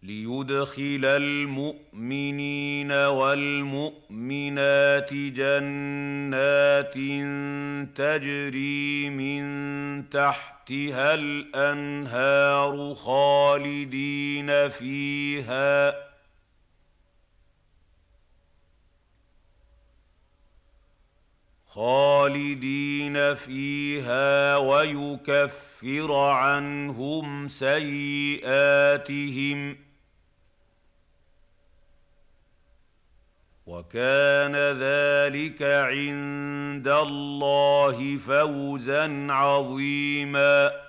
ليدخل المؤمنين والمؤمنات جنات تجري من تحتها الأنهار خالدين فيها ويكفر عنهم سيئاتهم، وكان ذلك عند الله فوزا عظيما.